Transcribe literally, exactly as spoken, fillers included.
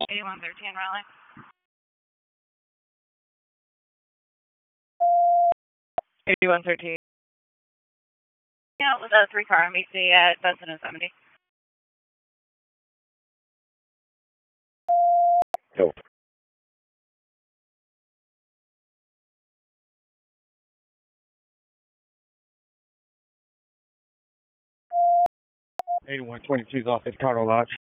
eighty-one thirteen Raleigh. eighty-one thirteen. Yeah, with a three car M V C at Benson and seventy. Go. eighty-one twenty-two is off at Cardo Lodge.